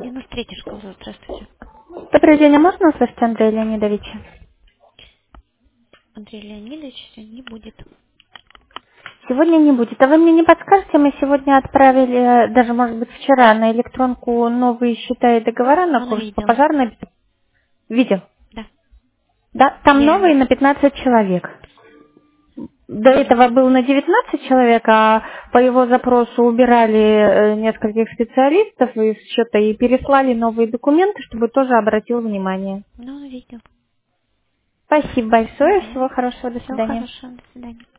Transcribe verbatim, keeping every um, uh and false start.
девяносто третья школа, здравствуйте. Добрый день, а можно услышать Андрея Леонидовича? Андрей Леонидович сегодня не будет. Сегодня не будет. А вы мне не подскажете, мы сегодня отправили, э, даже, может быть, вчера на электронку новые счета и договора на Он курс по видел. пожарной. Видел? Да, Да, там я новые ему. на пятнадцать человек. До Мгм. этого был на девятнадцать человек, а по его запросу убирали э, нескольких специалистов из счета и переслали новые документы, чтобы тоже обратил внимание. Ну, он видел. Спасибо большое, Угу. всего хорошего, до Всего свидания. хорошего, до свидания.